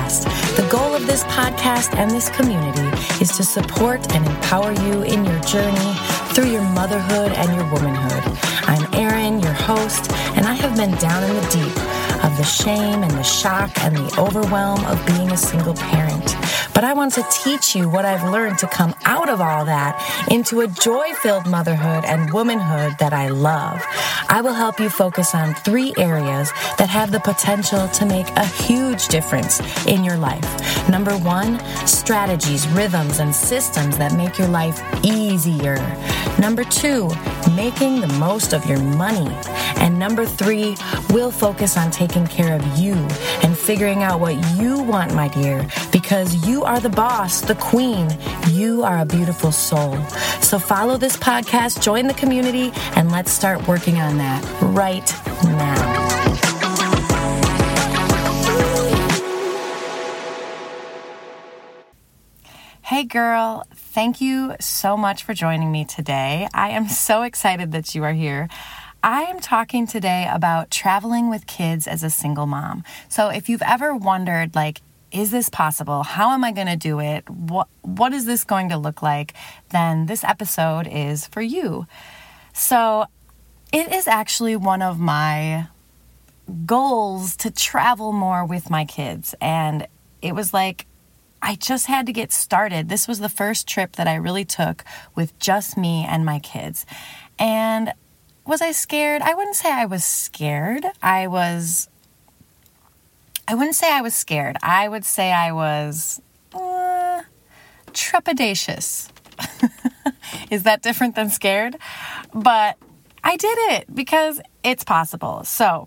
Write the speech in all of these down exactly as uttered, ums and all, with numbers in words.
Podcast. The goal of this podcast and this community is to support and empower you in your journey through your motherhood and your womanhood. I'm Erin, your host, and I have been down in the deep of the shame and the shock and the overwhelm of being a single parent. But I want to teach you what I've learned to come out of all that into a joy-filled motherhood and womanhood that I love. I will help you focus on three areas that have the potential to make a huge difference in your life. Number one, strategies, rhythms, and systems that make your life easier. Number two, making the most of your money. And number three, we'll focus on taking care of you and figuring out what you want, my dear, because you are the boss, the queen. You are a beautiful soul. So follow this podcast, join the community, and let's start working on that right now. Hey girl, thank you so much for joining me today. I am so excited that you are here. I am talking today about traveling with kids as a single mom. So if you've ever wondered, like, is this possible? How am I going to do it? What What is this going to look like? Then this episode is for you. So it is actually one of my goals to travel more with my kids. And it was like, I just had to get started. This was the first trip that I really took with just me and my kids. And was I scared? I wouldn't say I was scared. I was, I wouldn't say I was scared. I would say I was uh, trepidatious. Is that different than scared? But I did it because it's possible. So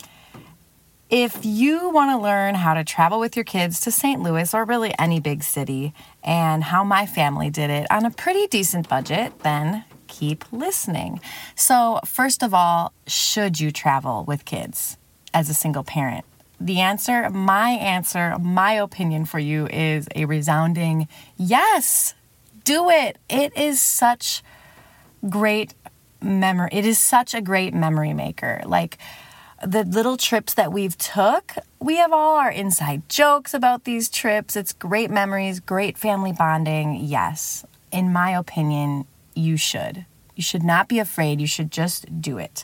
if you want to learn how to travel with your kids to Saint Louis or really any big city and how my family did it on a pretty decent budget, then keep listening. So first of all, should you travel with kids as a single parent? The answer, my answer, my opinion for you is a resounding yes. Do it. It is such great memory. It is such a great memory maker. Like the little trips that we've took, we have all our inside jokes about these trips. It's great memories, great family bonding. Yes, in my opinion, you should. You should not be afraid. You should just do it.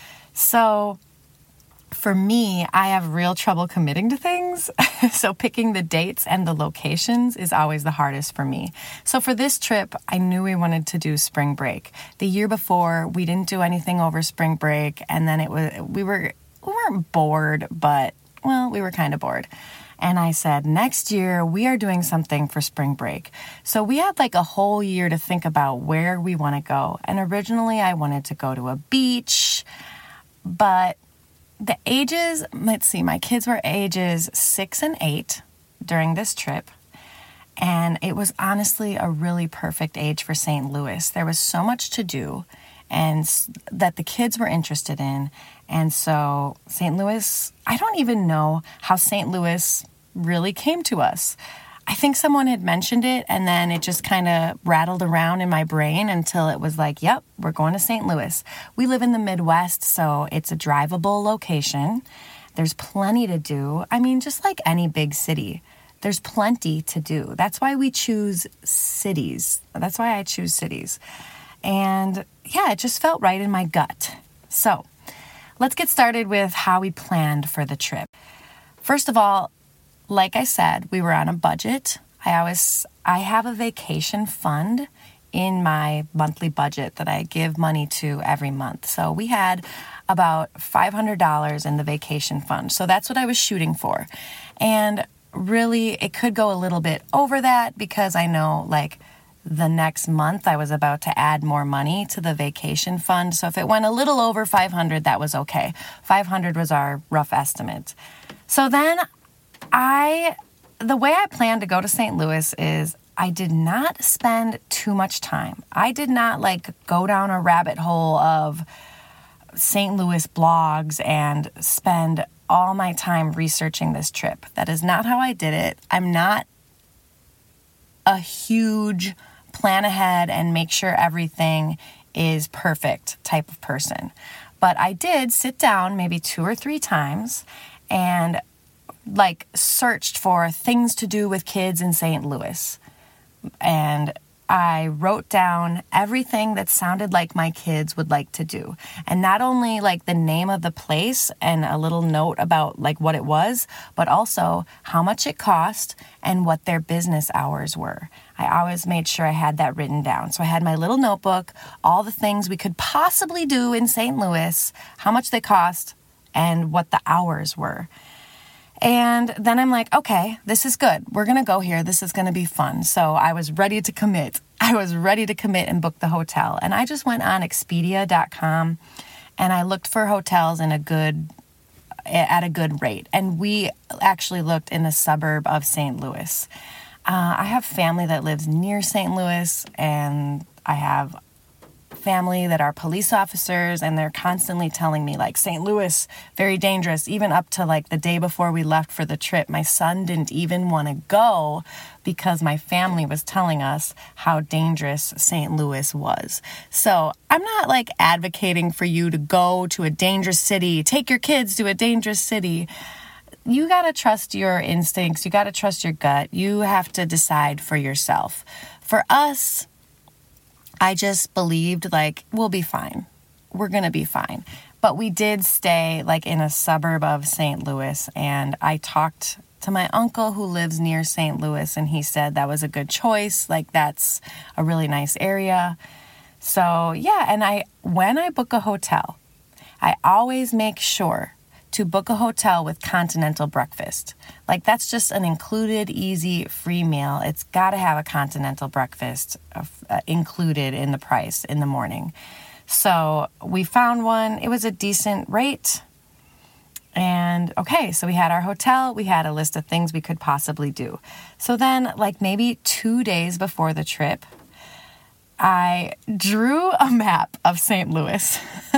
So for me, I have real trouble committing to things. So picking the dates and the locations is always the hardest for me. So for this trip, I knew we wanted to do spring break. The year before, we didn't do anything over spring break. And then it was, we were, we weren't bored, but well, we were kind of bored. And I said, next year, we are doing something for spring break. So we had like a whole year to think about where we want to go. And originally, I wanted to go to a beach, but the ages, let's see, my kids were ages six and eight during this trip. And it was honestly a really perfect age for Saint Louis. There was so much to do and that the kids were interested in. And so Saint Louis, I don't even know how Saint Louis really came to us. I think someone had mentioned it and then it just kind of rattled around in my brain until it was like, yep, we're going to Saint Louis. We live in the Midwest, so it's a drivable location. There's plenty to do. I mean, just like any big city, there's plenty to do. That's why we choose cities. That's why I choose cities. And yeah, it just felt right in my gut. So let's get started with how we planned for the trip. First of all, like I said, we were on a budget. I always, I have a vacation fund in my monthly budget that I give money to every month. So we had about five hundred dollars in the vacation fund. So that's what I was shooting for. And really, it could go a little bit over that because I know like the next month I was about to add more money to the vacation fund. So if it went a little over five hundred, that was okay. five hundred was our rough estimate. So then I, the way I planned to go to Saint Louis is I did not spend too much time. I did not like go down a rabbit hole of Saint Louis blogs and spend all my time researching this trip. That is not how I did it. I'm not a huge plan ahead and make sure everything is perfect type of person. But I did sit down maybe two or three times and like searched for things to do with kids in Saint Louis. And I wrote down everything that sounded like my kids would like to do. And not only like the name of the place and a little note about like what it was, but also how much it cost and what their business hours were. I always made sure I had that written down. So I had my little notebook, all the things we could possibly do in Saint Louis, how much they cost, and what the hours were. And then I'm like, okay, this is good. We're going to go here. This is going to be fun. So I was ready to commit. I was ready to commit and book the hotel. And I just went on Expedia dot com and I looked for hotels in a good, at a good rate. And we actually looked in the suburb of Saint Louis. Uh, I have family that lives near Saint Louis, and I have family that are police officers, and they're constantly telling me like Saint Louis, very dangerous. Even up to like the day before we left for the trip, my son didn't even want to go because my family was telling us how dangerous Saint Louis was. So I'm not like advocating for you to go to a dangerous city, take your kids to a dangerous city. You got to trust your instincts. You got to trust your gut. You have to decide for yourself. For us, I just believed, like, we'll be fine. We're going to be fine. But we did stay, like, in a suburb of Saint Louis, and I talked to my uncle who lives near Saint Louis, and he said that was a good choice. Like, that's a really nice area. So, yeah, and I when I book a hotel, I always make sure to book a hotel with continental breakfast. Like, that's just an included, easy, free meal. It's got to have a continental breakfast uh, included in the price in the morning. So we found one. It was a decent rate. And okay, so we had our hotel. We had a list of things we could possibly do. So then, like maybe two days before the trip, I drew a map of Saint Louis.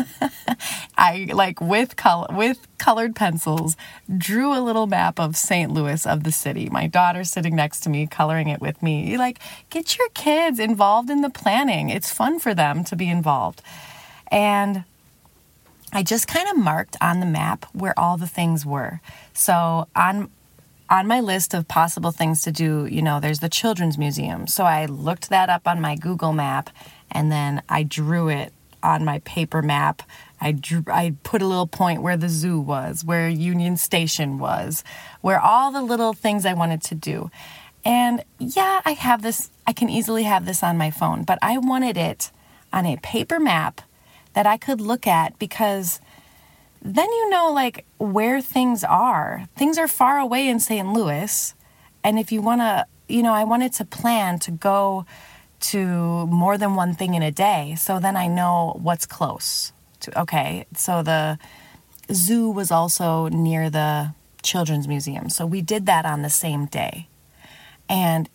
I, like, with color, with colored pencils, drew a little map of Saint Louis, of the city. My daughter's sitting next to me, coloring it with me. You like, get your kids involved in the planning. It's fun for them to be involved. And I just kind of marked on the map where all the things were. So on On my list of possible things to do, you know, there's the Children's Museum. So I looked that up on my Google map, and then I drew it on my paper map. I drew, I put a little point where the zoo was, where Union Station was, where all the little things I wanted to do. And yeah, I have this, I can easily have this on my phone, but I wanted it on a paper map that I could look at, because then you know, like, where things are. Things are far away in Saint Louis. And if you want to, you know, I wanted to plan to go to more than one thing in a day. So then I know what's close to. Okay, so the zoo was also near the Children's Museum. So we did that on the same day. And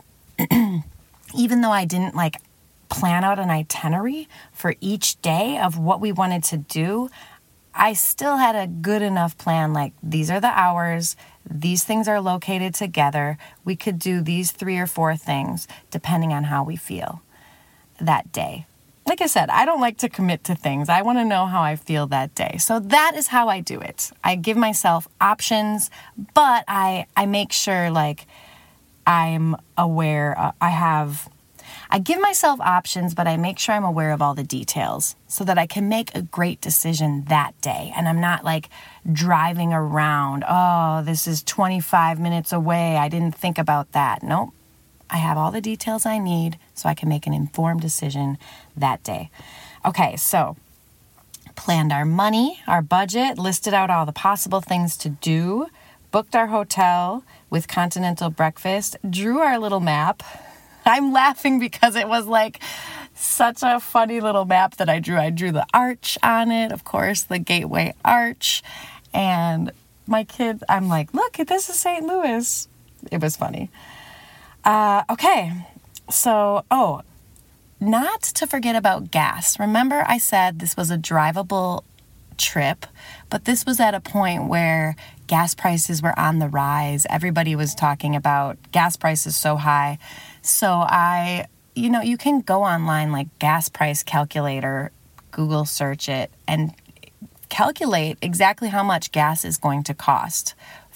even though I didn't, like, plan out an itinerary for each day of what we wanted to do, I still had a good enough plan, like, these are the hours, these things are located together, we could do these three or four things depending on how we feel that day. Like I said, I don't like to commit to things. I want to know how I feel that day. So that is how I do it. I give myself options, but I, I make sure, like, I'm aware, uh, I have... I give myself options, but I make sure I'm aware of all the details so that I can make a great decision that day. And I'm not like driving around, oh, this is twenty-five minutes away, I didn't think about that. Nope. I have all the details I need so I can make an informed decision that day. Okay, so planned our money, our budget, listed out all the possible things to do, booked our hotel with continental breakfast, drew our little map. I'm laughing because it was like such a funny little map that I drew. I drew the arch on it, of course, the Gateway Arch. And my kids, I'm like, look, this is Saint Louis. It was funny. Uh, okay, so, oh, not to forget about gas. Remember I said this was a drivable trip, but this was at a point where gas prices were on the rise. Everybody was talking about gas prices so high. So I, you know, you can go online, like gas price calculator, Google search it, and calculate exactly how much gas is going to cost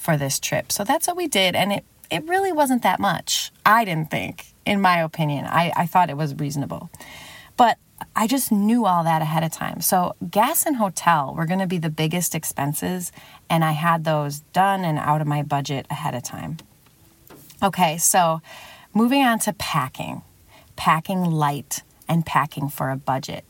for this trip. So that's what we did. And it, it really wasn't that much. I didn't think, in my opinion. I, I thought it was reasonable. But I just knew all that ahead of time. So gas and hotel were going to be the biggest expenses, and I had those done and out of my budget ahead of time. Okay, so moving on to packing. Packing light and packing for a budget.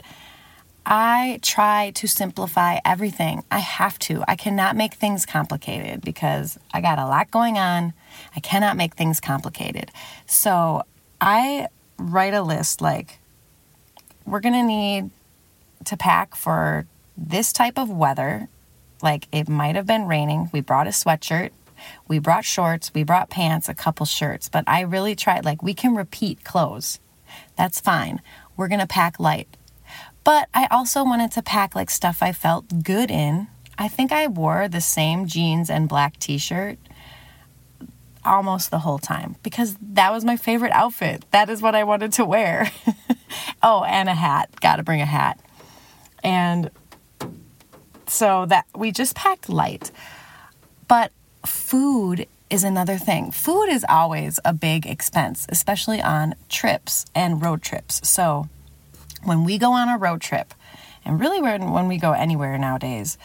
I try to simplify everything. I have to. I cannot make things complicated because I got a lot going on. I cannot make things complicated. So I write a list like, we're going to need to pack for this type of weather. Like it might have been raining. We brought a sweatshirt. We brought shorts. We brought pants, a couple shirts. But I really tried, like we can repeat clothes. That's fine. We're going to pack light. But I also wanted to pack like stuff I felt good in. I think I wore the same jeans and black t-shirt almost the whole time because that was my favorite outfit. That is what I wanted to wear. Oh, and a hat. Got to bring a hat. And so that we just packed light. But food is another thing. Food is always a big expense, especially on trips and road trips. So when we go on a road trip, and really when, when we go anywhere nowadays,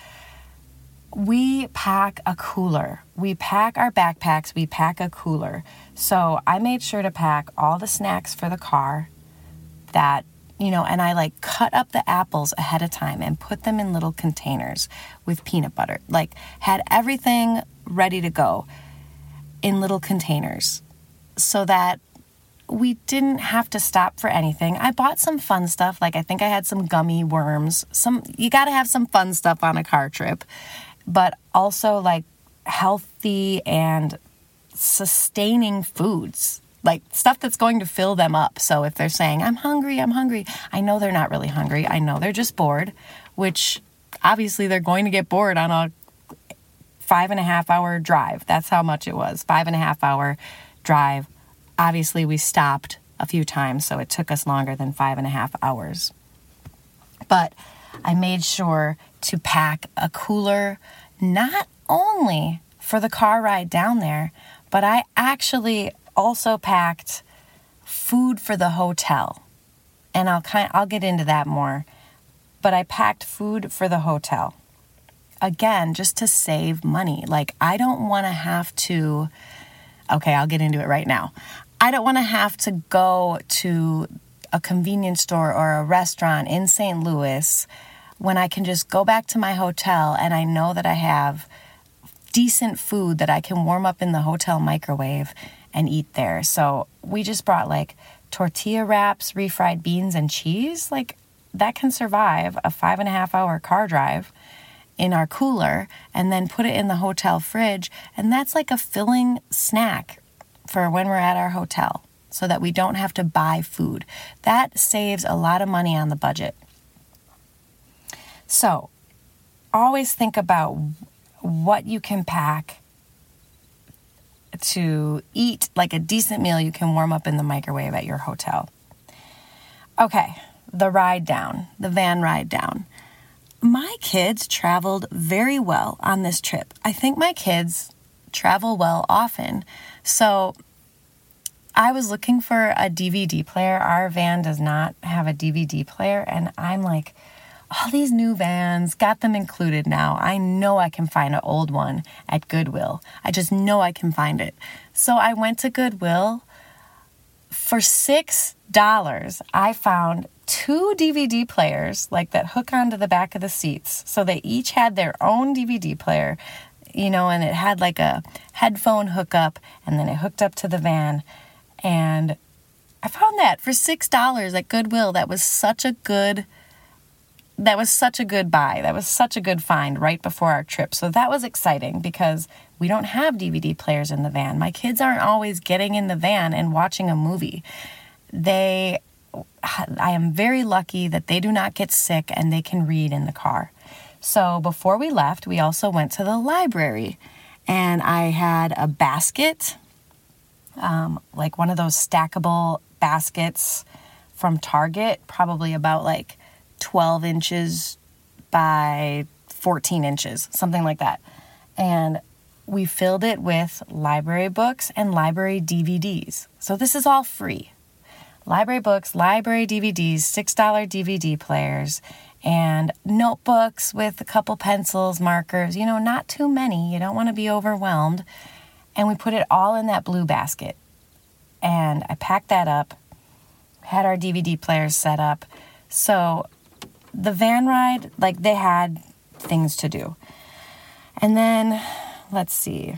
we pack a cooler. We pack our backpacks. We pack a cooler. So I made sure to pack all the snacks for the car that, you know, and I like cut up the apples ahead of time and put them in little containers with peanut butter. Like had everything ready to go in little containers so that we didn't have to stop for anything. I bought some fun stuff. Like I think I had some gummy worms. Some, you got to have some fun stuff on a car trip, but also like healthy and sustaining foods, like stuff that's going to fill them up. So if they're saying, I'm hungry, I'm hungry, I know they're not really hungry. I know they're just bored, which obviously they're going to get bored on a five and a half hour drive. That's how much it was. Five and a half hour drive. Obviously, we stopped a few times, so it took us longer than five and a half hours. But I made sure to pack a cooler, not only for the car ride down there, but I actually also packed food for the hotel. And I'll kind I'll get into that more. But I packed food for the hotel. Again, just to save money. Like, I don't want to have to... Okay, I'll get into it right now. I don't want to have to go to a convenience store or a restaurant in Saint Louis when I can just go back to my hotel and I know that I have decent food that I can warm up in the hotel microwave and eat there. So we just brought like tortilla wraps, refried beans, and cheese. Like that can survive a five and a half hour car drive in our cooler and then put it in the hotel fridge. And that's like a filling snack for when we're at our hotel so that we don't have to buy food. That saves a lot of money on the budget. So always think about what you can pack to eat, like a decent meal you can warm up in the microwave at your hotel. Okay, the ride down, the van ride down. My kids traveled very well on this trip. I think my kids travel well often. So I was looking for a D V D player. Our van does not have a D V D player. And I'm like, all these new vans, got them included now. I know I can find an old one at Goodwill. I just know I can find it. So I went to Goodwill. For six dollars, I found two D V D players like that hook onto the back of the seats. So they each had their own D V D player, you know, and it had like a headphone hookup and then it hooked up to the van. And I found that for six dollars at Goodwill. That was such a good, that was such a good buy. That was such a good find right before our trip. So that was exciting because we don't have D V D players in the van. My kids aren't always getting in the van and watching a movie. They, I am very lucky that they do not get sick and they can read in the car. So before we left, we also went to the library and I had a basket, um, like one of those stackable baskets from Target, probably about like twelve inches by fourteen inches, something like that. And we filled it with library books and library D V Ds. So this is all free. Library books, library D V Ds, six dollar D V D players, and notebooks with a couple pencils, markers, you know, not too many. You don't want to be overwhelmed. And we put it all in that blue basket. And I packed that up, had our D V D players set up. So the van ride, like, they had things to do. And then, let's see,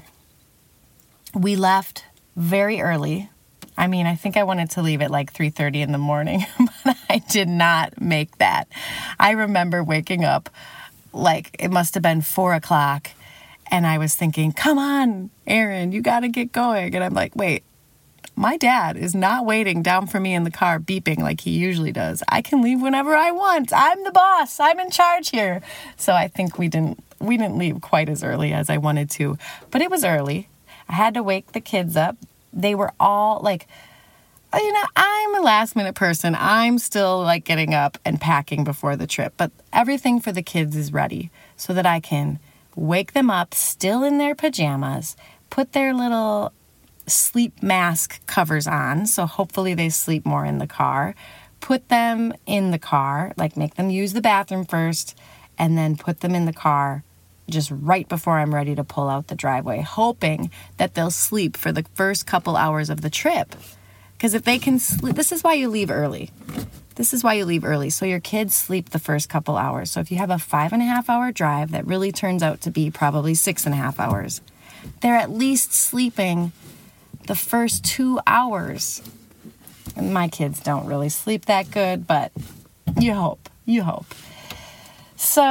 we left very early. I mean, I think I wanted to leave at like three thirty in the morning, but I did not make that. I remember waking up, like, it must have been four o'clock, and I was thinking, come on, Erin, you got to get going. And I'm like, wait, my dad is not waiting down for me in the car beeping like he usually does. I can leave whenever I want. I'm the boss. I'm in charge here. So I think we didn't we didn't leave quite as early as I wanted to, but it was early. I had to wake the kids up. They were all like, you know, I'm a last minute person. I'm still like getting up and packing before the trip, but everything for the kids is ready so that I can wake them up still in their pajamas, put their little sleep mask covers on, so hopefully they sleep more in the car, put them in the car, like make them use the bathroom first, and then put them in the car just right before I'm ready to pull out the driveway, hoping that they'll sleep for the first couple hours of the trip. Because if they can sleep, this is why you leave early. This is why you leave early, so your kids sleep the first couple hours. So if you have a five and a half hour drive that really turns out to be probably six and a half hours, they're at least sleeping the first two hours. And my kids don't really sleep that good, but you hope, you hope. So,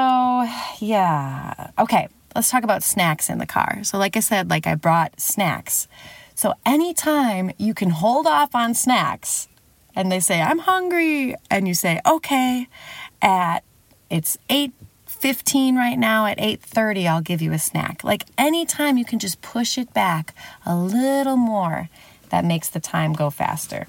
yeah. Okay, let's talk about snacks in the car. So like I said, like I brought snacks. So anytime you can hold off on snacks and they say, I'm hungry, and you say, okay, at it's eight fifteen right now, at eight thirty, I'll give you a snack. Like anytime you can just push it back a little more, that makes the time go faster.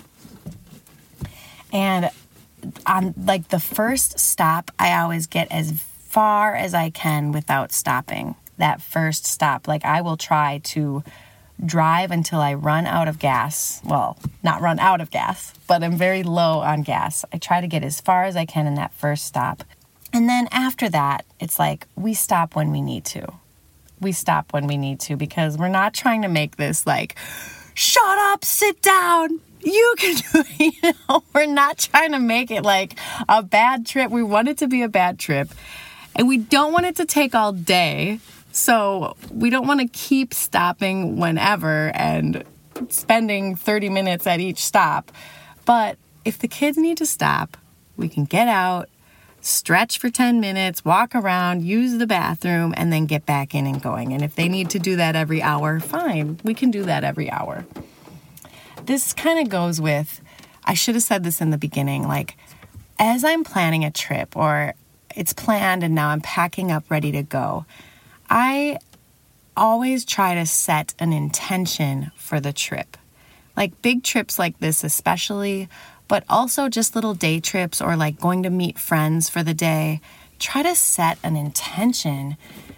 And on like the first stop, I always get as far as I can without stopping. That first stop, like I will try to drive until I run out of gas. Well, not run out of gas, but I'm very low on gas. I try to get as far as I can in that first stop. And then after that, it's like we stop when we need to. We stop when we need to because we're not trying to make this like, shut up, sit down. You can do it. You know, we're not trying to make it like a bad trip. We want it to be a bad trip. And we don't want it to take all day. So we don't want to keep stopping whenever and spending thirty minutes at each stop. But if the kids need to stop, we can get out, stretch for ten minutes, walk around, use the bathroom, and then get back in and going. And if they need to do that every hour, fine. We can do that every hour. This kind of goes with, I should have said this in the beginning, like as I'm planning a trip or it's planned and now I'm packing up ready to go, I always try to set an intention for the trip. Like big trips like this especially, but also just little day trips or like going to meet friends for the day. Try to set an intention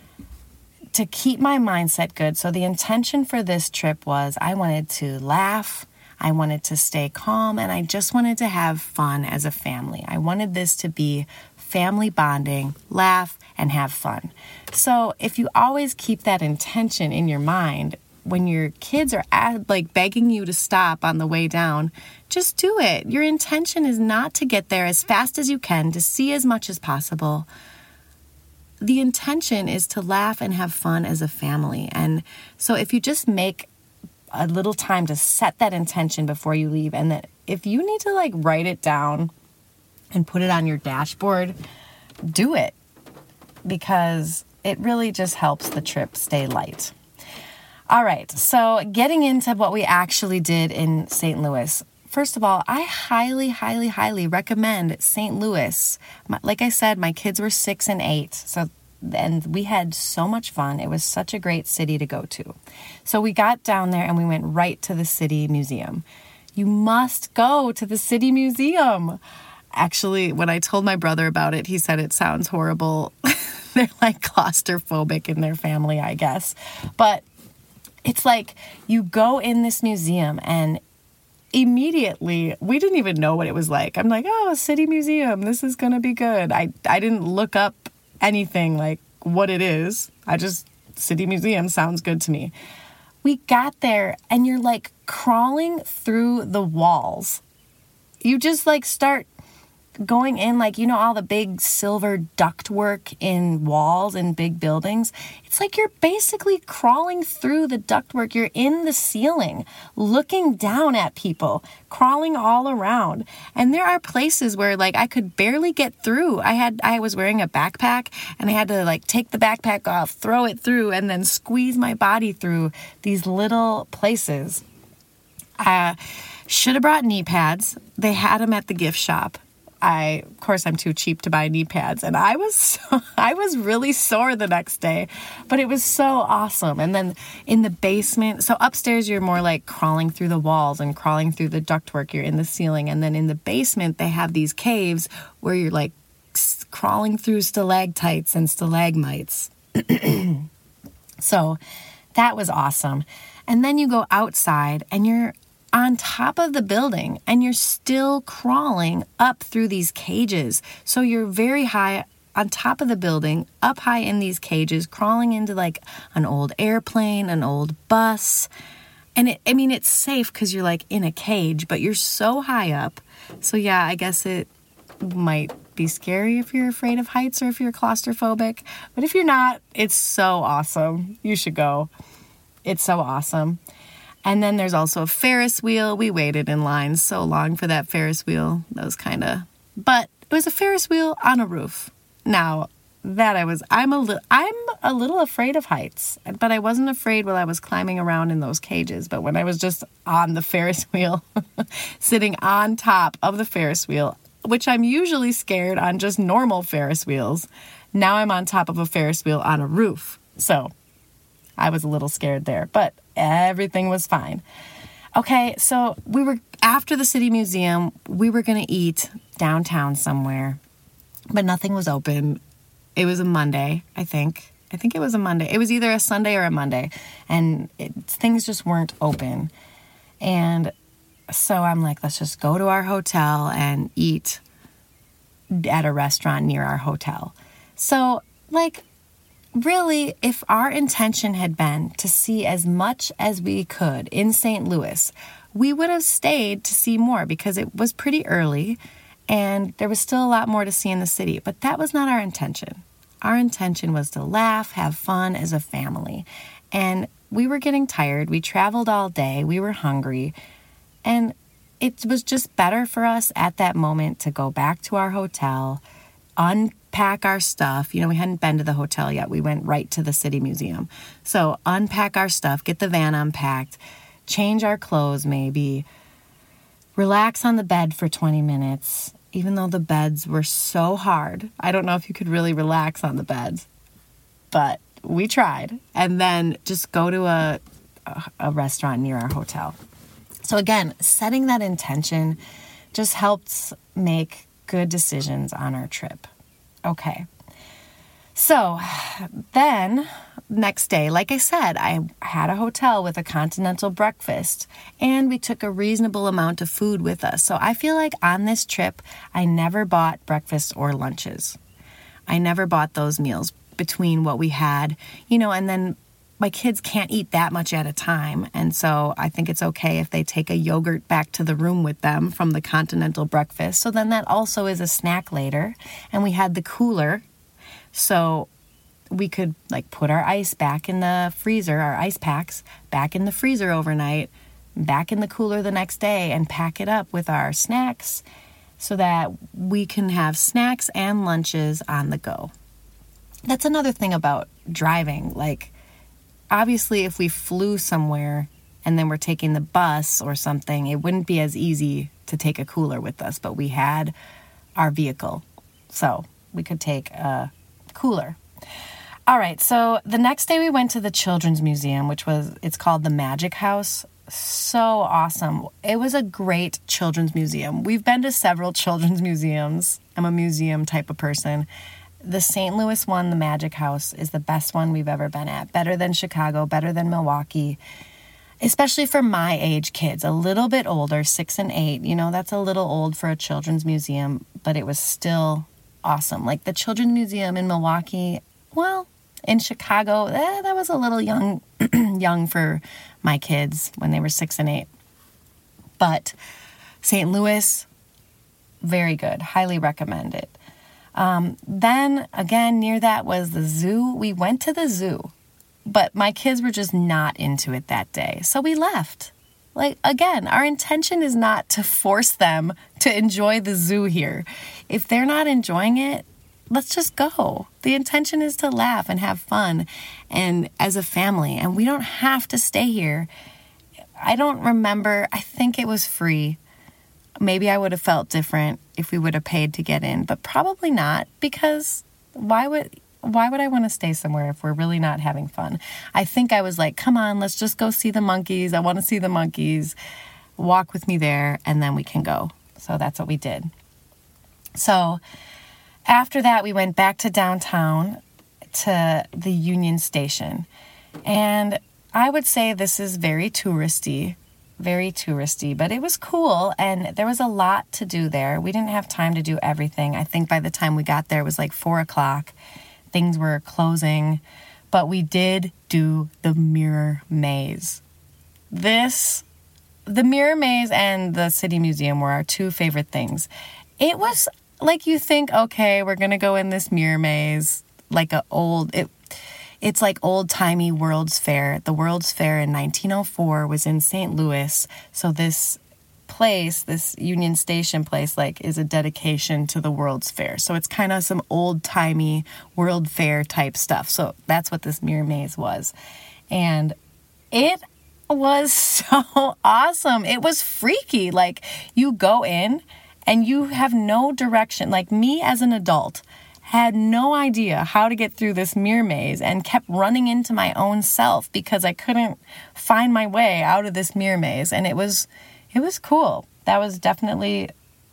to keep my mindset good. So the intention for this trip was I wanted to laugh, I wanted to stay calm, and I just wanted to have fun as a family. I wanted this to be family bonding, laugh, and have fun. So if you always keep that intention in your mind, when your kids are at, like begging you to stop on the way down, just do it. Your intention is not to get there as fast as you can, to see as much as possible. The intention is to laugh and have fun as a family. And so if you just make a little time to set that intention before you leave, and that if you need to like write it down and put it on your dashboard, do it, because it really just helps the trip stay light. All right, so getting into what we actually did in Saint Louis. First of all, I highly, highly, highly recommend Saint Louis. My, like I said, my kids were six and eight, so and we had so much fun. It was such a great city to go to. So we got down there and we went right to the City Museum. You must go to the City Museum. Actually, when I told my brother about it, he said it sounds horrible. They're like claustrophobic in their family, I guess. But it's like you go in this museum and immediately, we didn't even know what it was like. I'm like, oh, City Museum, this is going to be good. I, I didn't look up anything like what it is. I just, City Museum sounds good to me. We got there and you're like crawling through the walls. You just like start going in, like, you know, all the big silver ductwork in walls and big buildings. It's like you're basically crawling through the ductwork. You're in the ceiling, looking down at people, crawling all around. And there are places where, like, I could barely get through. I had, I was wearing a backpack, and I had to, like, take the backpack off, throw it through, and then squeeze my body through these little places. I should have brought knee pads. They had them at the gift shop. I, of course, I'm too cheap to buy knee pads, and I was so, I was really sore the next day, but it was so awesome. And then in the basement, so upstairs you're more like crawling through the walls and crawling through the ductwork. You're in the ceiling, and then in the basement they have these caves where you're like crawling through stalactites and stalagmites. So that was awesome. And then you go outside, and you're on top of the building, and you're still crawling up through these cages. So you're very high on top of the building, up high in these cages, crawling into like an old airplane, an old bus. And it, I mean, it's safe because you're like in a cage, but you're so high up. So yeah, I guess it might be scary if you're afraid of heights or if you're claustrophobic. But if you're not, it's so awesome. You should go. It's so awesome. And then there's also a Ferris wheel. We waited in line so long for that Ferris wheel. That was kind of, but it was a Ferris wheel on a roof. Now that I was, I'm a little, I'm a little afraid of heights, but I wasn't afraid while I was climbing around in those cages. But when I was just on the Ferris wheel, sitting on top of the Ferris wheel, which I'm usually scared on just normal Ferris wheels, now I'm on top of a Ferris wheel on a roof. So I was a little scared there, but everything was fine. Okay, so we were, after the City Museum, we were going to eat downtown somewhere, but nothing was open. It was a Monday, I think. I think it was a Monday. It was either a Sunday or a Monday, and it, things just weren't open. And so I'm like, let's just go to our hotel and eat at a restaurant near our hotel. So, like, really, if our intention had been to see as much as we could in Saint Louis, we would have stayed to see more because it was pretty early and there was still a lot more to see in the city. But that was not our intention. Our intention was to laugh, have fun as a family. And we were getting tired. We traveled all day. We were hungry. And it was just better for us at that moment to go back to our hotel, unpack our stuff. You know, we hadn't been to the hotel yet. We went right to the City Museum. So unpack our stuff, get the van unpacked, change our clothes maybe, relax on the bed for twenty minutes, even though the beds were so hard. I don't know if you could really relax on the beds, but we tried. And then just go to a, a restaurant near our hotel. So again, setting that intention just helps make good decisions on our trip. Okay. So then next day, like I said, I had a hotel with a continental breakfast and we took a reasonable amount of food with us. So I feel like on this trip, I never bought breakfast or lunches. I never bought those meals between what we had, you know, and then my kids can't eat that much at a time. And so I think it's okay if they take a yogurt back to the room with them from the continental breakfast. So then that also is a snack later. And we had the cooler. So we could like put our ice back in the freezer, our ice packs back in the freezer overnight, back in the cooler the next day and pack it up with our snacks so that we can have snacks and lunches on the go. That's another thing about driving. Like, obviously, if we flew somewhere and then we're taking the bus or something, it wouldn't be as easy to take a cooler with us, but we had our vehicle, so we could take a cooler. All right, so the next day we went to the Children's Museum, which was, it's called the Magic House. So awesome. It was a great children's museum. We've been to several children's museums. I'm a museum type of person. the Saint Louis one, the Magic House, is the best one we've ever been at. Better than Chicago, better than Milwaukee, especially for my age kids, a little bit older, six and eight. You know, that's a little old for a children's museum, but it was still awesome. Like the Children's Museum in Milwaukee, well, in Chicago, eh, that was a little young, young for my kids when they were six and eight. But Saint Louis, very good. Highly recommend it. Um, then again, near that was the zoo. We went to the zoo, but my kids were just not into it that day. So we left. Like, again, our intention is not to force them to enjoy the zoo here. If they're not enjoying it, let's just go. The intention is to laugh and have fun and as a family, and we don't have to stay here. I don't remember. I think it was free. Maybe I would have felt different if we would have paid to get in, but probably not, because why would why would I want to stay somewhere if we're really not having fun? I think I was like, come on, let's just go see the monkeys. I want to see the monkeys. Walk with me there, and then we can go. So that's what we did. So after that, we went back to downtown to the Union Station. And I would say this is very touristy, very touristy, but it was cool. And there was a lot to do there. We didn't have time to do everything. I think by the time we got there, it was like four o'clock. Things were closing, but we did do the Mirror Maze. This, the Mirror Maze and the City Museum were our two favorite things. It was like you think, okay, we're going to go in this Mirror Maze, like a old, it, it's like old-timey World's Fair. The World's Fair in nineteen oh four was in Saint Louis, so this place, this Union Station place, like is a dedication to the World's Fair. So it's kind of some old-timey World Fair type stuff. So that's what this Mirror Maze was. And it was so awesome. It was freaky. Like, you go in and you have no direction. Like, me as an adult had no idea how to get through this Mirror Maze and kept running into my own self because I couldn't find my way out of this Mirror Maze. And it was It was cool. That was definitely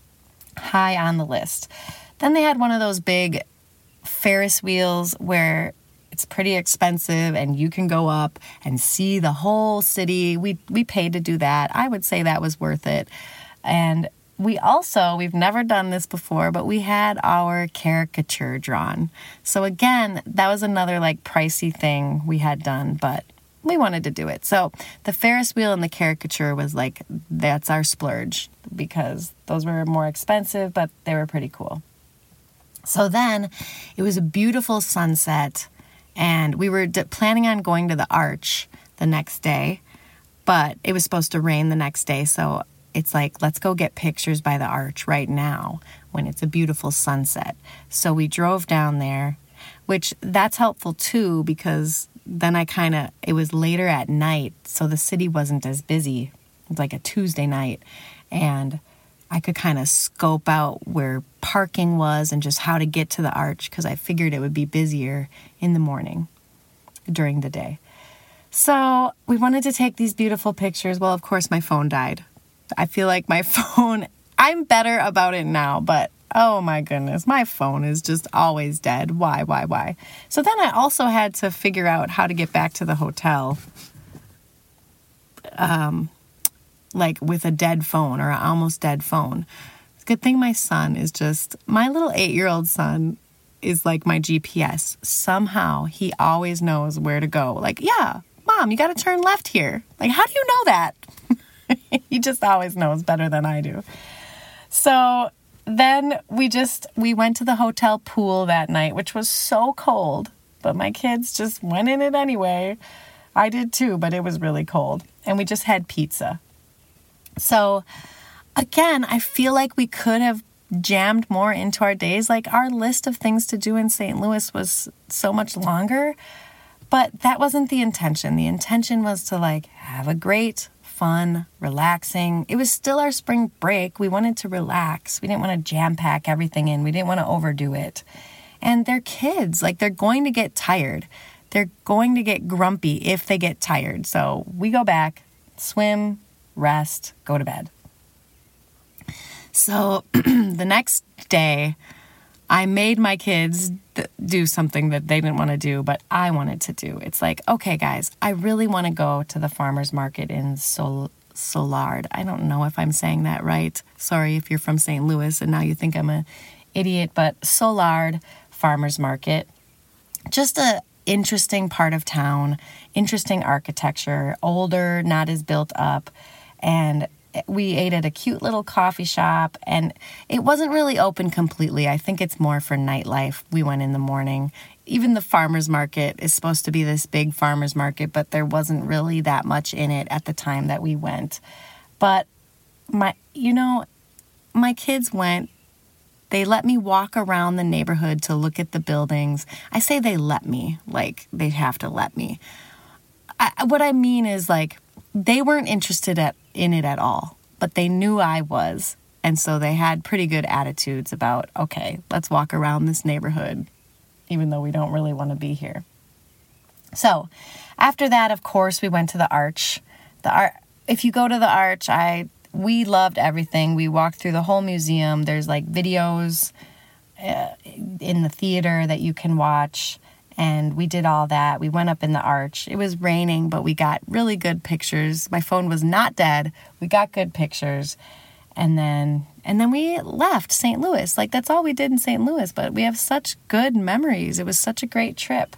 high on the list. Then they had one of those big Ferris wheels where it's pretty expensive and you can go up and see the whole city. We we paid to do that. I would say that was worth it. And we also, we've never done this before, but we had our caricature drawn. So again, that was another like pricey thing we had done, but we wanted to do it. So the Ferris wheel and the caricature was like, that's our splurge, because those were more expensive, but they were pretty cool. So then it was a beautiful sunset, and we were d- planning on going to the Arch the next day, but it was supposed to rain the next day. So it's like, let's go get pictures by the Arch right now when it's a beautiful sunset. So we drove down there, which that's helpful too, because then I kind of, it was later at night, so the city wasn't as busy. It was like a Tuesday night, and I could kind of scope out where parking was and just how to get to the Arch, because I figured it would be busier in the morning during the day. So we wanted to take these beautiful pictures. Well, of course, my phone died. I feel like my phone, I'm better about it now, but oh my goodness, my phone is just always dead. Why, why, why? So then I also had to figure out how to get back to the hotel, um, like with a dead phone or an almost dead phone. Good thing my son is just, my little eight-year-old son is like my G P S. Somehow he always knows where to go. Like, yeah, Mom, you got to turn left here. Like, how do you know that? He just always knows better than I do. So then we just, we went to the hotel pool that night, which was so cold, but my kids just went in it anyway. I did too, but it was really cold. And we just had pizza. So again, I feel like we could have jammed more into our days. Like, our list of things to do in Saint Louis was so much longer, but that wasn't the intention. The intention was to like have a great, fun, relaxing. It was still our spring break. We wanted to relax. We didn't want to jam pack everything in. We didn't want to overdo it. And they're kids. Like, they're going to get tired. They're going to get grumpy if they get tired. So we go back, swim, rest, go to bed. So the next day, I made my kids th- do something that they didn't want to do, but I wanted to do. It's like, okay, guys, I really want to go to the farmer's market in Sol- Soulard. I don't know if I'm saying that right. Sorry if you're from Saint Louis and now you think I'm an idiot, but Soulard Farmer's Market. Just a interesting part of town, interesting architecture, older, not as built up, and we ate at a cute little coffee shop, and it wasn't really open completely. I think it's more for nightlife. We went in the morning. Even the farmer's market is supposed to be this big farmer's market, but there wasn't really that much in it at the time that we went. But my, you know, my kids went. They let me walk around the neighborhood to look at the buildings. I say they let me, like they have to let me. I, what I mean is, like, they weren't interested at, in it at all, but they knew I was. And so they had pretty good attitudes about, okay, let's walk around this neighborhood, even though we don't really want to be here. So after that, of course, we went to the Arch. The Ar- If you go to the Arch, I we loved everything. We walked through the whole museum. There's like videos uh, in the theater that you can watch. And we did all that. We went up in the Arch. It was raining, but we got really good pictures. My phone was not dead. We got good pictures. And then and then we left Saint Louis. Like, that's all we did in Saint Louis, but we have such good memories. It was such a great trip.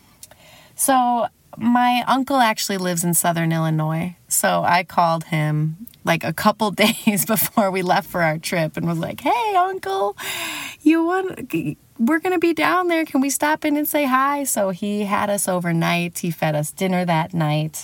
So my uncle actually lives in Southern Illinois. So I called him like a couple days before we left for our trip and was like, hey, Uncle, you want... we're going to be down there. Can we stop in and say hi? So he had us overnight. He fed us dinner that night.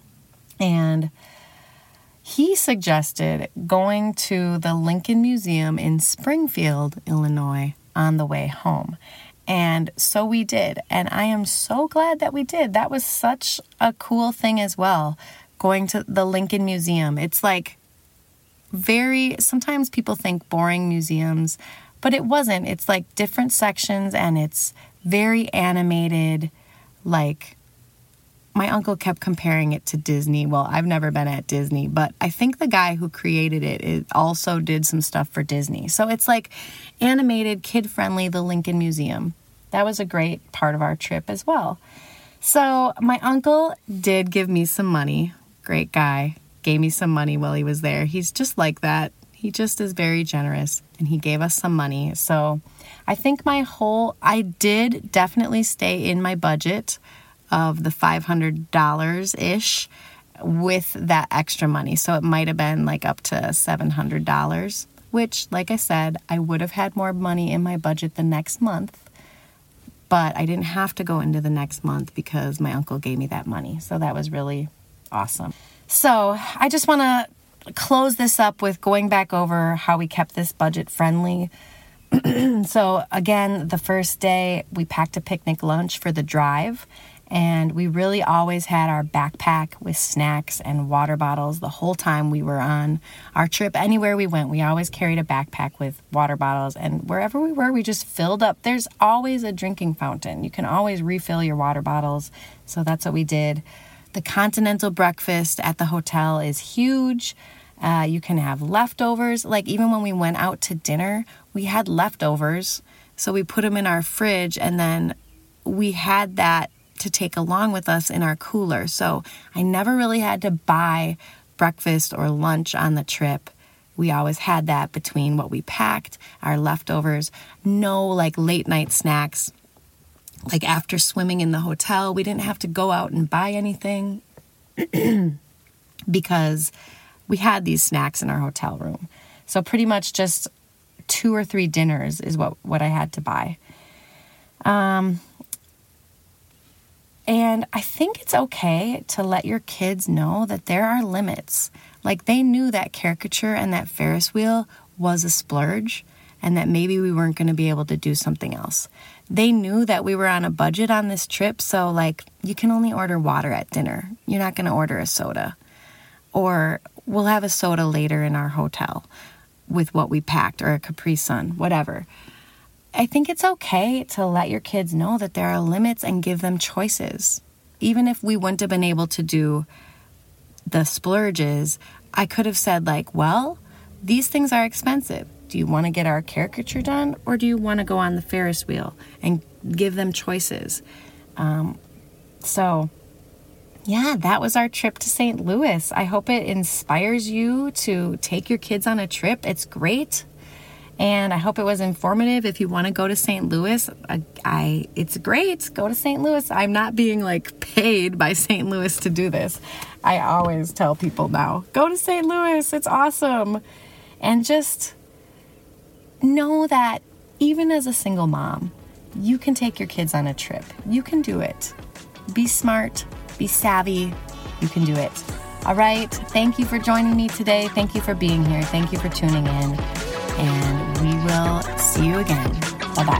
And he suggested going to the Lincoln Museum in Springfield, Illinois, on the way home. And so we did. And I am so glad that we did. That was such a cool thing as well, going to the Lincoln Museum. It's like very, sometimes people think boring museums, but it wasn't. It's like different sections and it's very animated. Like, my uncle kept comparing it to Disney. Well, I've never been at Disney, but I think the guy who created it, it also did some stuff for Disney. So it's like animated, kid-friendly, the Lincoln Museum. That was a great part of our trip as well. So my uncle did give me some money. Great guy. Gave me some money while he was there. He's just like that. He just is very generous, and he gave us some money. So I think my whole, I did definitely stay in my budget of the five hundred dollars-ish with that extra money. So it might have been like up to seven hundred dollars, which, like I said, I would have had more money in my budget the next month. But I didn't have to go into the next month because my uncle gave me that money. So that was really awesome. So I just want to close this up with going back over how we kept this budget friendly. So again, the first day we packed a picnic lunch for the drive, and we really always had our backpack with snacks and water bottles the whole time we were on our trip. Anywhere we went, we always carried a backpack with water bottles, and wherever we were, we just filled up. There's always a drinking fountain. You can always refill your water bottles, so that's what we did. The continental breakfast at the hotel is huge. Uh, you can have leftovers. Like, even when we went out to dinner, we had leftovers. So we put them in our fridge, and then we had that to take along with us in our cooler. So I never really had to buy breakfast or lunch on the trip. We always had that between what we packed, our leftovers. No, like, late night snacks. Like, after swimming in the hotel, we didn't have to go out and buy anything because we had these snacks in our hotel room. So pretty much just two or three dinners is what, what I had to buy. Um, and I think it's okay to let your kids know that there are limits. Like, they knew that caricature and that Ferris wheel was a splurge, and that maybe we weren't going to be able to do something else. They knew that we were on a budget on this trip, so, like, you can only order water at dinner. You're not going to order a soda. Or we'll have a soda later in our hotel with what we packed, or a Capri Sun, whatever. I think it's okay to let your kids know that there are limits and give them choices. Even if we wouldn't have been able to do the splurges, I could have said, like, well, these things are expensive. Do you want to get our caricature done, or do you want to go on the Ferris wheel and give them choices? Um, so, yeah, that was our trip to Saint Louis. I hope it inspires you to take your kids on a trip. It's great. And I hope it was informative. If you want to go to Saint Louis, I, I it's great. Go to Saint Louis. I'm not being like paid by Saint Louis to do this. I always tell people now, go to Saint Louis. It's awesome. And just know that even as a single mom, you can take your kids on a trip. You can do it. Be smart, be savvy. You can do it. All right. Thank you for joining me today. Thank you for being here. Thank you for tuning in. And we will see you again. Bye-bye.